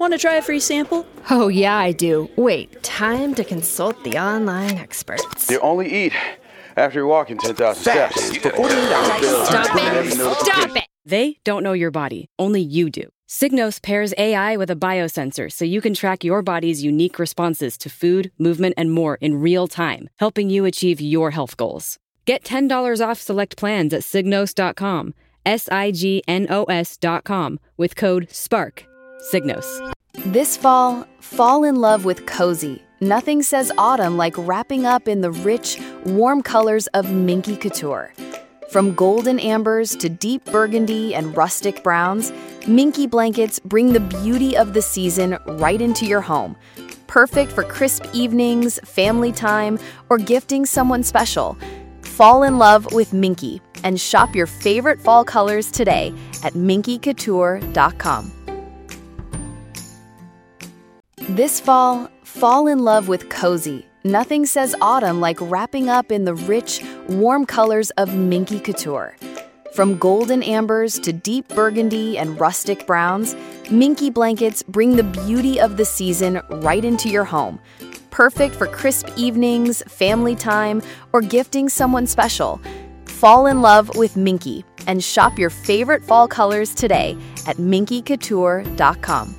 Want to try a free sample? Oh, yeah, I do. Wait, time to consult the online experts. You only eat after you're walking 10,000 steps. For 48 hours. Stop it! They don't know your body. Only you do. Signos pairs AI with a biosensor so you can track your body's unique responses to food, movement, and more in real time, helping you achieve your health goals. Get $10 off select plans at Signos.com, SIGNOS.com, with code SPARK. Signos. This fall in love with cozy. Nothing says autumn like wrapping up in the rich, warm colors of Minky Couture. From golden ambers to deep burgundy and rustic browns, Minky blankets bring the beauty of the season right into your home. Perfect for crisp evenings, family time, or gifting someone special. Fall in love with Minky and shop your favorite fall colors today at minkycouture.com. This fall in love with cozy. Nothing says autumn like wrapping up in the rich, warm colors of Minky Couture. From golden ambers to deep burgundy and rustic browns, Minky blankets bring the beauty of the season right into your home. Perfect for crisp evenings, family time, or gifting someone special. Fall in love with Minky and shop your favorite fall colors today at minkycouture.com.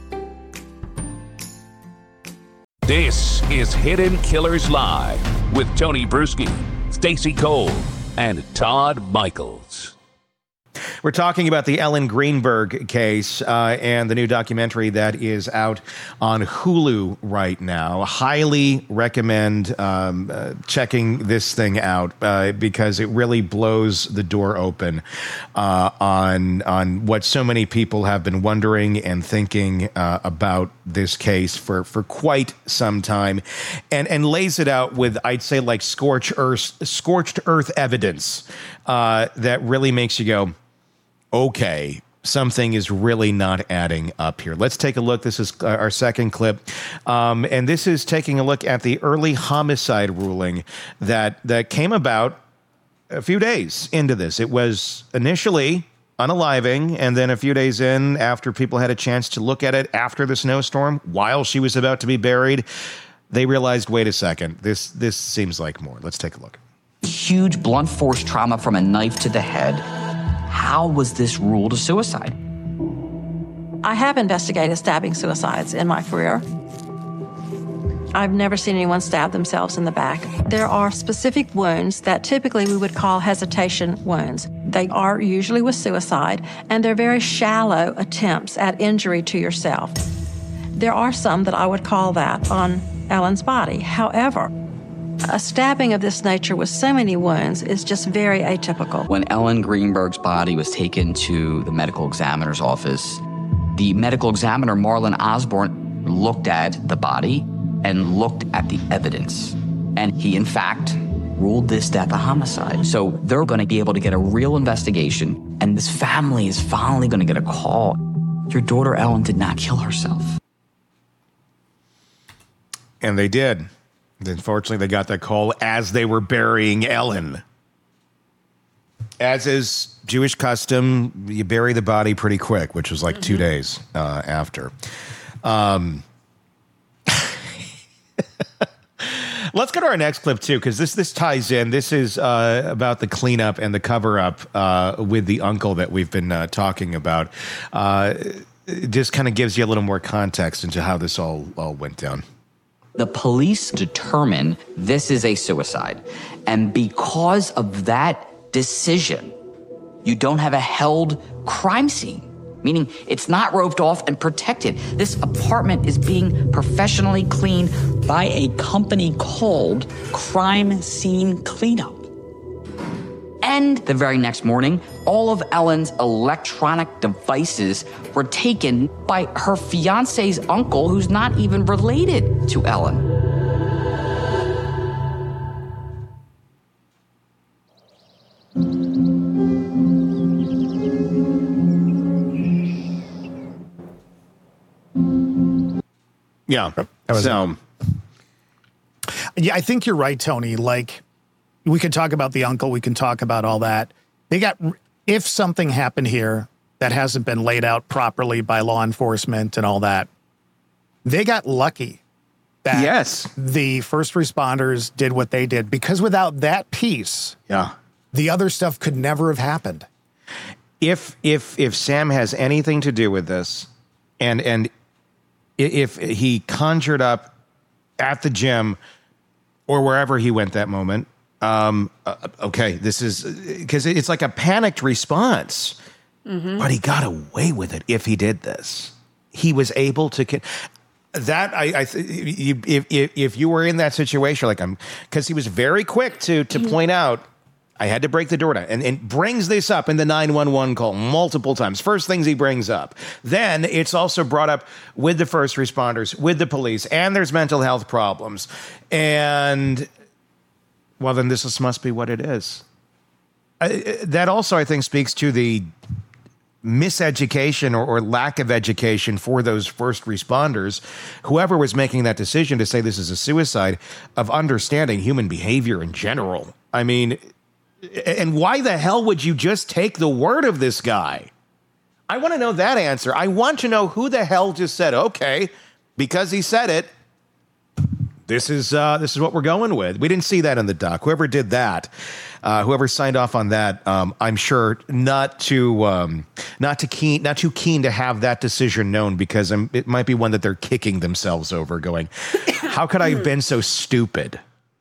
This is Hidden Killers Live with Tony Bruschi, Stacey Cole, and Todd Michaels. We're talking about the Ellen Greenberg case and the new documentary that is out on Hulu right now. Highly recommend checking this thing out because it really blows the door open on what so many people have been wondering and thinking about this case for quite some time, and lays it out with, I'd say, like scorched earth evidence that really makes you go, okay, something is really not adding up here. Let's take a look. This is our second clip. And this is taking a look at the early homicide ruling that came about a few days into this. It was initially unaliving, and then a few days in, after people had a chance to look at it after the snowstorm, while she was about to be buried, they realized, wait a second, this seems like more. Let's take a look. Huge blunt force trauma from a knife to the head. How was this ruled a suicide? I have investigated stabbing suicides in my career. I've never seen anyone stab themselves in the back. There are specific wounds that typically we would call hesitation wounds. They are usually with suicide, and they're very shallow attempts at injury to yourself. There are some that I would call that on Ellen's body. However, a stabbing of this nature with so many wounds is just very atypical. When Ellen Greenberg's body was taken to the medical examiner's office, the medical examiner, Marlon Osborne, looked at the body and looked at the evidence. And he, in fact, ruled this death a homicide. So they're going to be able to get a real investigation, and this family is finally going to get a call. Your daughter, Ellen, did not kill herself. And they did. Unfortunately, they got that call as they were burying Ellen. As is Jewish custom, you bury the body pretty quick, which was like 2 days after. Let's go to our next clip, too, because this ties in. This is about the cleanup and the cover-up with the uncle that we've been talking about. It just kind of gives you a little more context into how this all went down. The police determine this is a suicide. And because of that decision, you don't have a held crime scene, meaning it's not roped off and protected. This apartment is being professionally cleaned by a company called Crime Scene Cleanup. And the very next morning, all of Ellen's electronic devices were taken by her fiance's uncle, who's not even related to Ellen. Yeah. Yeah, I think you're right, Tony. Like, we can talk about the uncle. We can talk about all that. If something happened here that hasn't been laid out properly by law enforcement and all that, They got lucky that Yes. the first responders did what they did, because without that piece, the other stuff could never have happened. If Sam has anything to do with this, and if he conjured up at the gym or wherever he went that moment, okay, this is because it's like a panicked response, but he got away with it. If he did this, he was able to. That if you were in that situation, like because he was very quick to point out, I had to break the door down, and brings this up in the 911 call multiple times. First things he brings up. Then it's also brought up with the first responders, with the police, and there's mental health problems. And, well, then this must be what it is. That also, I think, speaks to the miseducation or lack of education for those first responders, whoever was making that decision to say this is a suicide, of understanding human behavior in general. I mean, and why the hell would you just take the word of this guy? I want to know that answer. I want to know who the hell just said, okay, because he said it, this is what we're going with. We didn't see that in the doc. Whoever did that, whoever signed off on that, I'm sure not too keen to have that decision known, because it might be one that they're kicking themselves over, going, how could I have been so stupid?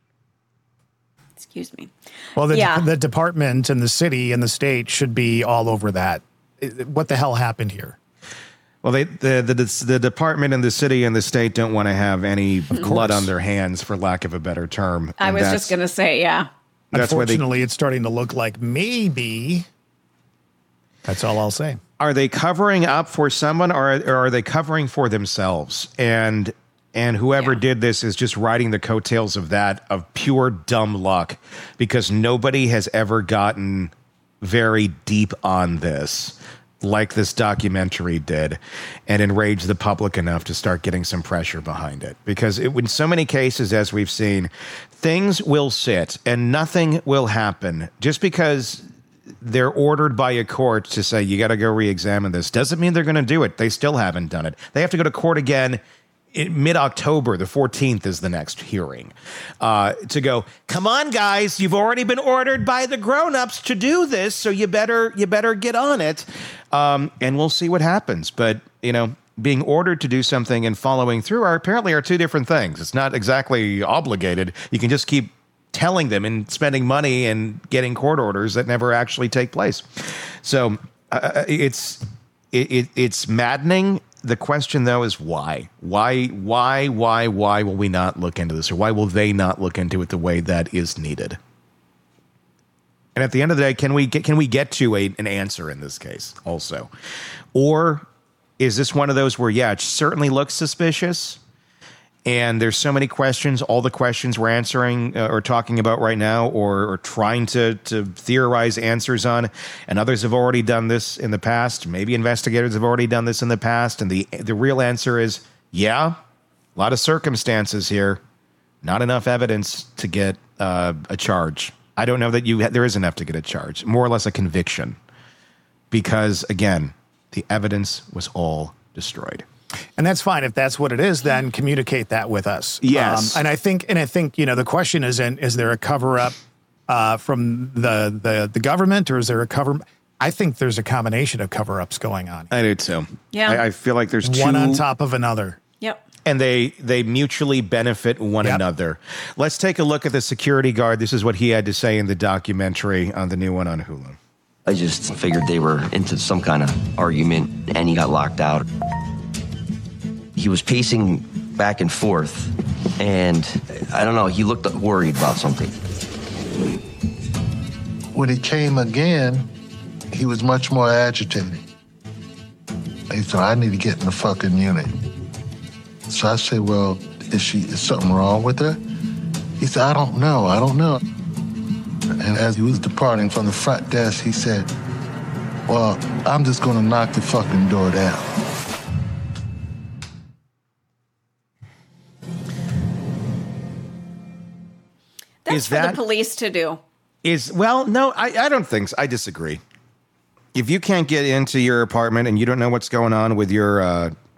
Excuse me. Well, the department and the city and the state should be all over that. What the hell happened here? Well, the department and the city and the state don't want to have any blood on their hands, for lack of a better term. I was just going to say, yeah. Unfortunately, it's starting to look like maybe. That's all I'll say. Are they covering up for someone, or are they covering for themselves? And whoever did this is just riding the coattails of that, of pure dumb luck, because nobody has ever gotten very deep on this like this documentary did, and enrage the public enough to start getting some pressure behind it. Because in so many cases, as we've seen, things will sit and nothing will happen just because they're ordered by a court to say, you got to go re-examine this. Doesn't mean they're going to do it. They still haven't done it. They have to go to court again in mid-October. The 14th is the next hearing, to go, come on, guys, you've already been ordered by the grown-ups to do this, so you better get on it. And we'll see what happens. But, being ordered to do something and following through apparently are two different things. It's not exactly obligated. You can just keep telling them and spending money and getting court orders that never actually take place. So it's maddening. The question, though, is why? Why will we not look into this? Or why will they not look into it the way that is needed? And at the end of the day, can we get to an answer in this case also? Or is this one of those where, it certainly looks suspicious, and there's so many questions, all the questions we're answering or talking about right now, or trying to theorize answers on, and others have already done this in the past. Maybe investigators have already done this in the past, and the real answer is, a lot of circumstances here, not enough evidence to get a charge. I don't know that there is enough to get a charge, more or less a conviction, because, again, the evidence was all destroyed. And that's fine. If that's what it is, then communicate that with us. Yes. And I think, the question is there a cover up from the government, or is there a cover? I think there's a combination of cover ups going on. I do too. Yeah. I feel like there's two, one on top of another. Yep. And they mutually benefit one another. Let's take a look at the security guard. This is what he had to say in the documentary on the new one on Hulu. I just figured they were into some kind of argument, and he got locked out. He was pacing back and forth, and I don't know, he looked worried about something. When he came again, he was much more agitated. He said, I need to get in the fucking unit. So I said, well, is something wrong with her? He said, I don't know. And as he was departing from the front desk, he said, well, I'm just gonna knock the fucking door down. That's for the police to do. No, I don't think so. I disagree. If you can't get into your apartment and you don't know what's going on with your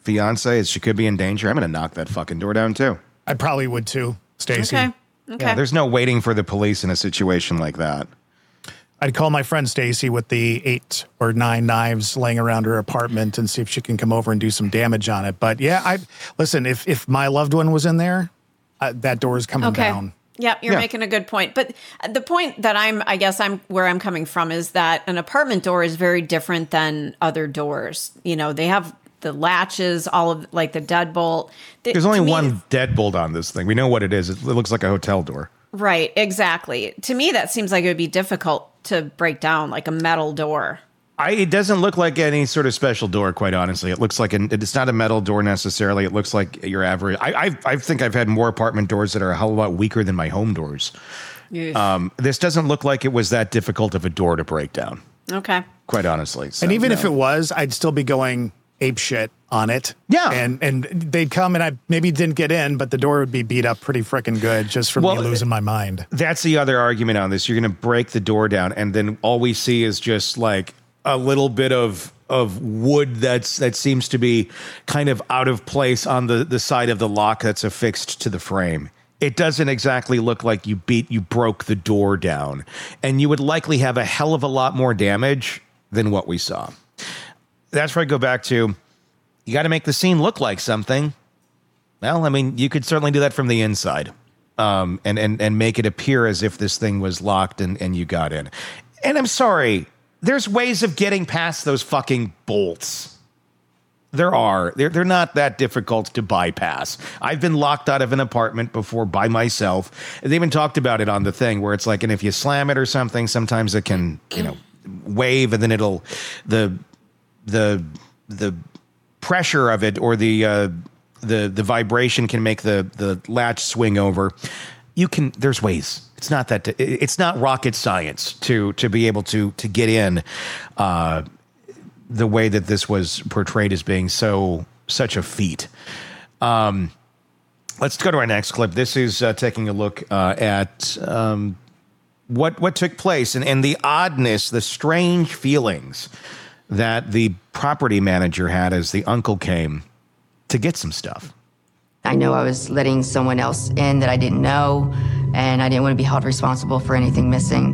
fiance, she could be in danger, I'm going to knock that fucking door down too. I probably would too, Stacey. Okay. Yeah, there's no waiting for the police in a situation like that. I'd call my friend Stacey with the 8 or 9 knives laying around her apartment and see if she can come over and do some damage on it. But yeah, listen, if my loved one was in there, that door is coming down. Yeah, you're making a good point. But the point that I'm where I'm coming from is that an apartment door is very different than other doors. You know, they have the latches, all of like the deadbolt. There's only one deadbolt on this thing. We know what it is. It looks like a hotel door. Right, exactly. To me, that seems like it would be difficult to break down, like a metal door. It doesn't look like any sort of special door, quite honestly. It looks like it's not a metal door necessarily. It looks like your average. I think I've had more apartment doors that are a hell of a lot weaker than my home doors. This doesn't look like it was that difficult of a door to break down. Okay. Quite honestly. So, and even if it was, I'd still be going ape shit on it. Yeah. And they'd come and I maybe didn't get in, but the door would be beat up pretty freaking good just from me losing my mind. That's the other argument on this. You're going to break the door down, and then all we see is just like a little bit of wood that seems to be kind of out of place on the side of the lock that's affixed to the frame. It doesn't exactly look like you broke the door down, and you would likely have a hell of a lot more damage than what we saw. That's where I go back to, you got to make the scene look like something. Well, I mean, you could certainly do that from the inside, and make it appear as if this thing was locked and you got in. And I'm sorry, there's ways of getting past those fucking bolts. There are. They're not that difficult to bypass. I've been locked out of an apartment before by myself. They even talked about it on the thing where it's like, and if you slam it or something, sometimes it can, wave, and then it'll the pressure of it or the vibration can make the latch swing over. There's ways. It's not that. It's not rocket science to be able to get in the way that this was portrayed as being such a feat. Let's go to our next clip. This is taking a look at what took place and the oddness, the strange feelings that the property manager had as the uncle came to get some stuff. I know I was letting someone else in that I didn't know, and I didn't want to be held responsible for anything missing.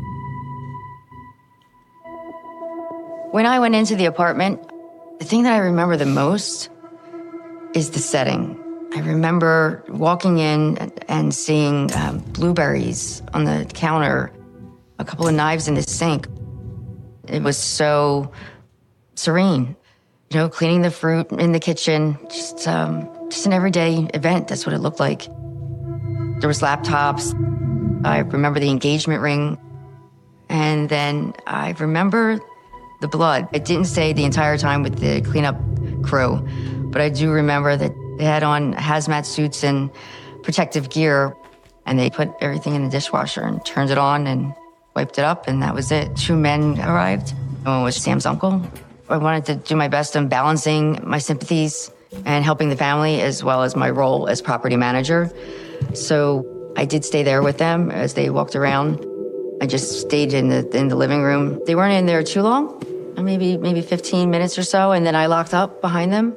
When I went into the apartment, the thing that I remember the most is the setting. I remember walking in and seeing blueberries on the counter, a couple of knives in the sink. It was so serene, cleaning the fruit in the kitchen, just an everyday event. That's what it looked like. There was laptops. I remember the engagement ring. And then I remember the blood. It didn't stay the entire time with the cleanup crew, but I do remember that they had on hazmat suits and protective gear, and they put everything in the dishwasher and turned it on and wiped it up, and that was it. 2 men arrived. One was Sam's uncle. I wanted to do my best in balancing my sympathies and helping the family as well as my role as property manager. So I did stay there with them as they walked around. I just stayed in the living room. They weren't in there too long, maybe 15 minutes or so, and then I locked up behind them.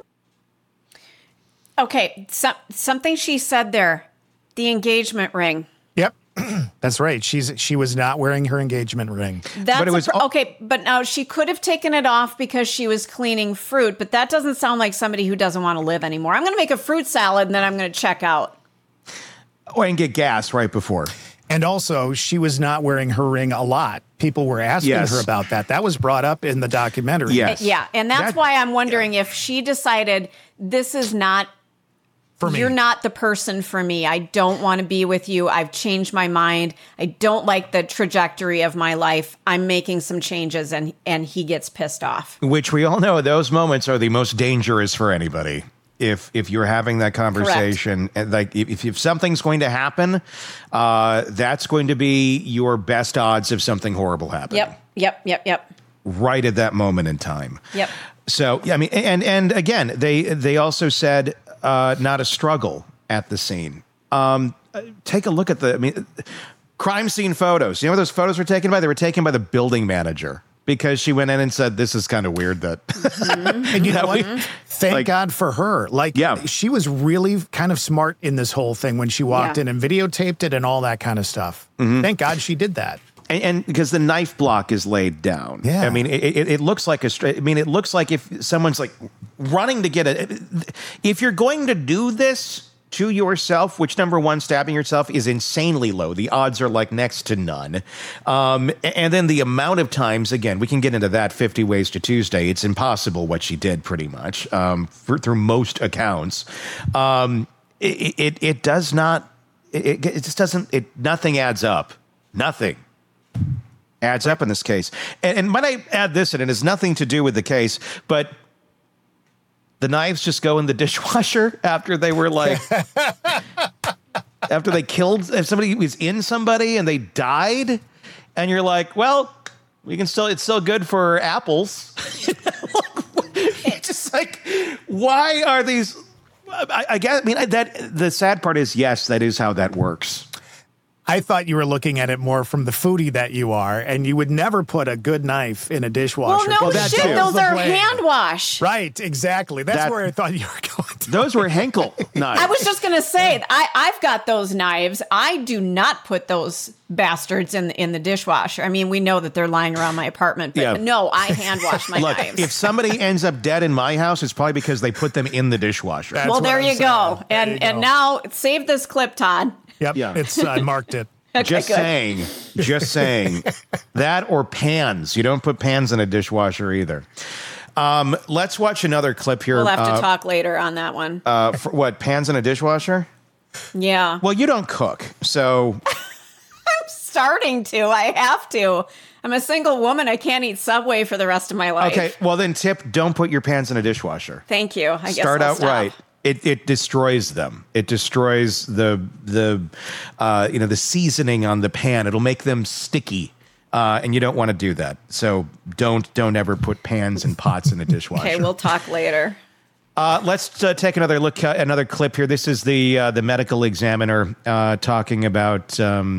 Okay, something she said there, the engagement ring. Yep, that's right. She was not wearing her engagement ring. Okay, but now she could have taken it off because she was cleaning fruit, but that doesn't sound like somebody who doesn't want to live anymore. I'm going to make a fruit salad and then I'm going to check out. Oh, and get gas right before. And also, she was not wearing her ring a lot. People were asking her about that. That was brought up in the documentary. Yes. Yeah, and that's why I'm wondering if she decided this is not for me. You're not the person for me. I don't want to be with you. I've changed my mind. I don't like the trajectory of my life. I'm making some changes, and he gets pissed off. Which we all know those moments are the most dangerous for anybody. If you're having that conversation, and like if something's going to happen, that's going to be your best odds of something horrible happening. Yep. Right at that moment in time. Yep. So I mean, and again, they also said not a struggle at the scene. Take a look at crime scene photos. You know where those photos were taken by? They were taken by the building manager. because she went in and said, this is kind of weird that. And you know what? Thank God for her. Like, she was really kind of smart in this whole thing when she walked in and videotaped it and all that kind of stuff. Thank God she did that. And because the knife block is laid down. Yeah. I mean, it looks like it looks like if someone's like running to get it. If you're going to do this to yourself, which number one, stabbing yourself is insanely low. The odds are like next to none. And then the amount of times, again, we can get into that 50 Ways to Tuesday. It's impossible what she did pretty much through most accounts. It does not, it just doesn't, nothing adds up. Nothing adds up in this case. And might I add this, and it has nothing to do with the case, but the knives just go in the dishwasher after they were like, after they killed, if somebody was in somebody and they died, and you're like, well, it's still good for apples. It's just like, why are these? I guess, the sad part is, yes, that is how that works. I thought you were looking at it more from the foodie that you are, and you would never put a good knife in a dishwasher. Well, no shit. Those are hand wash. Right, exactly. That's where I thought you were going to. Those were Henkel knives. I was just going to say, I've got those knives. I do not put those bastards in the dishwasher. I mean, we know that they're lying around my apartment, but no, I hand wash my knives. If somebody ends up dead in my house, it's probably because they put them in the dishwasher. Well, there you go. And now, save this clip, Todd. Yep, I marked it. Just saying. That or pans. You don't put pans in a dishwasher either. Let's watch another clip here. We'll have to talk later on that one. For what, pans in a dishwasher? Yeah. Well, you don't cook, so... I'm starting to. I have to. I'm a single woman. I can't eat Subway for the rest of my life. Okay, well then tip, don't put your pans in a dishwasher. Thank you. I guess Start I'll out stop. right. It destroys them. It destroys the seasoning on the pan. It'll make them sticky, and you don't want to do that. So don't ever put pans and pots in a dishwasher. Okay, we'll talk later. Let's take another look, another clip here. This is the medical examiner talking about,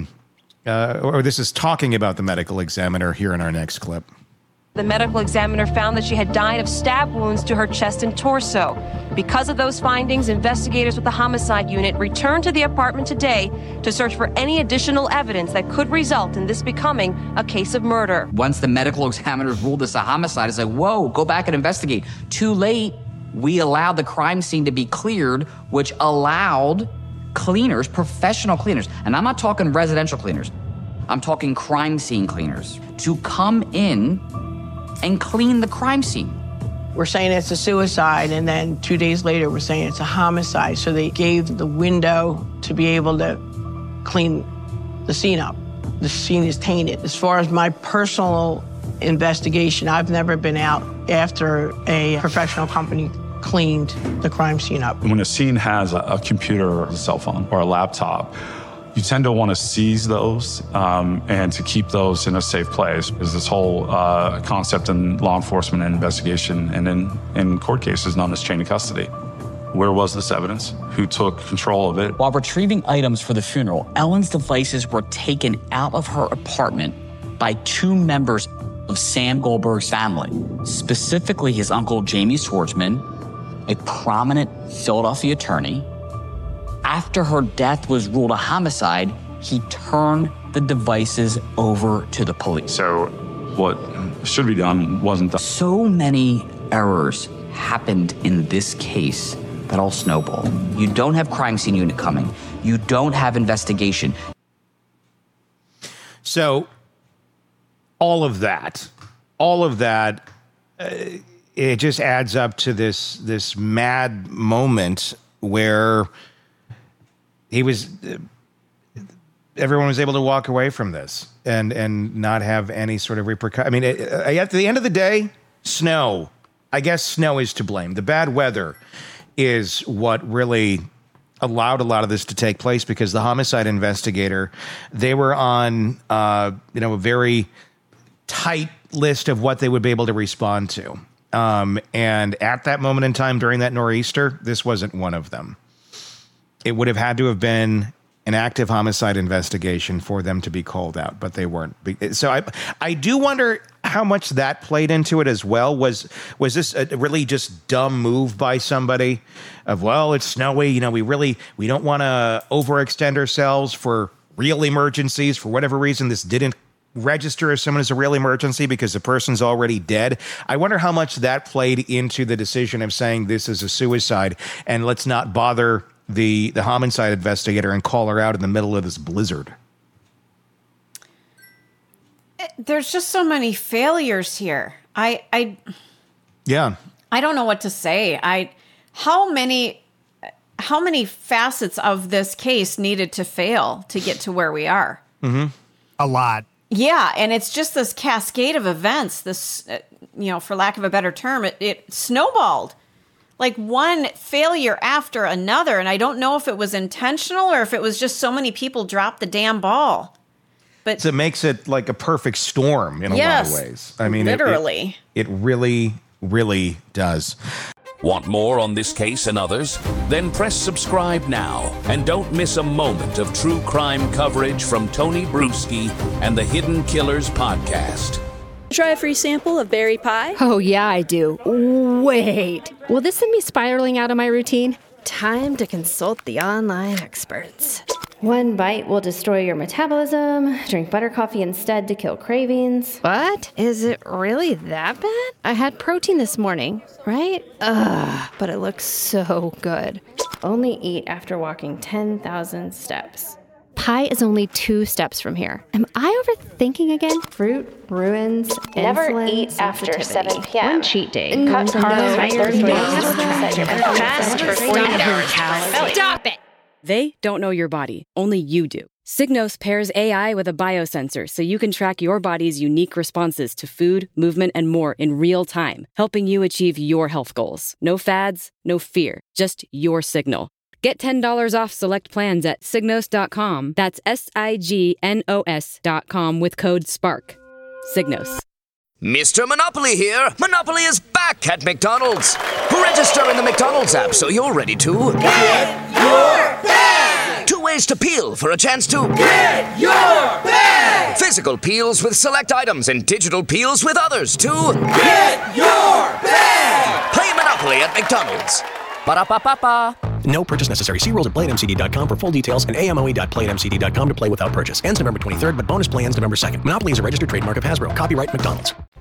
or this is talking about the medical examiner here in our next clip. The medical examiner found that she had died of stab wounds to her chest and torso. Because of those findings, investigators with the homicide unit returned to the apartment today to search for any additional evidence that could result in this becoming a case of murder. Once the medical examiners ruled this a homicide, it's like, whoa, go back and investigate. Too late. We allowed the crime scene to be cleared, which allowed cleaners, professional cleaners, and I'm not talking residential cleaners, I'm talking crime scene cleaners, to come in and clean the crime scene. We're saying it's a suicide, and then 2 days later, we're saying it's a homicide. So they gave the window to be able to clean the scene up. The scene is tainted. As far as my personal investigation, I've never been out after a professional company cleaned the crime scene up. When a scene has a computer or a cell phone or a laptop, you tend to want to seize those and to keep those in a safe place. There's this whole concept in law enforcement and investigation and in court cases known as chain of custody. Where was this evidence? Who took control of it? While retrieving items for the funeral, Ellen's devices were taken out of her apartment by two members of Sam Goldberg's family, specifically his uncle Jamie Schwartzman, a prominent Philadelphia attorney. After her death was ruled a homicide, he turned the devices over to the police. So what should be done wasn't done. So many errors happened in this case that all snowball. You don't have crime scene unit coming. You don't have investigation. So all of that, it just adds up to this mad moment where everyone was able to walk away from this and not have any sort of repercussion. I mean, at the end of the day, snow. I guess snow is to blame. The bad weather is what really allowed a lot of this to take place, because the homicide investigator, they were on a very tight list of what they would be able to respond to. And at that moment in time during that nor'easter, this wasn't one of them. It would have had to have been an active homicide investigation for them to be called out, but they weren't. So I do wonder how much that played into it as well. Was this a really just dumb move by somebody of, well, it's snowy, you know, we don't want to overextend ourselves for real emergencies. For whatever reason, this didn't register as someone as a real emergency because the person's already dead. I wonder how much that played into the decision of saying this is a suicide and let's not bother the homicide investigator and call her out in the middle of this blizzard. There's just so many failures here. I don't know what to say. How many facets of this case needed to fail to get to where we are? Mm-hmm. A lot. Yeah, and it's just this cascade of events. This, for lack of a better term, it snowballed. Like one failure after another, and I don't know if it was intentional or if it was just so many people dropped the damn ball. But so it makes it like a perfect storm in a lot of ways. I mean, literally. It really, really does. Want more on this case and others? Then press subscribe now and don't miss a moment of true crime coverage from Tony Bruschi and the Hidden Killers podcast. Try a free sample of berry pie? Oh, yeah, I do. Wait. Will this send me spiraling out of my routine? Time to consult the online experts. One bite will destroy your metabolism. Drink butter coffee instead to kill cravings. What? Is it really that bad? I had protein this morning, right? Ugh, but it looks so good. Only eat after walking 10,000 steps. Pie is only 2 steps from here. Am I overthinking again? Fruit ruins Never insulin eat after sensitivity. 7 p.m. One cheat day. Cut carbs by 30 days. Fast for 48 hours. Stop it! They don't know your body. Only you do. Signos pairs AI with a biosensor so you can track your body's unique responses to food, movement, and more in real time, helping you achieve your health goals. No fads, no fear, just your signal. Get $10 off select plans at Signos.com. That's SIGNOS.com with code SPARK. Signos. Mr. Monopoly here. Monopoly is back at McDonald's. Register in the McDonald's app so you're ready to get your bag. 2 ways to peel for a chance to get your bag. Physical peels with select items and digital peels with others to get your bag. Play Monopoly at McDonald's. Ba-da-ba-ba-ba. No purchase necessary. See rules at PlayAtMCD.com for full details and AMOE.PlayAtMCD.com to play without purchase. Ends November 23rd, but bonus play ends November 2nd. Monopoly is a registered trademark of Hasbro. Copyright McDonald's.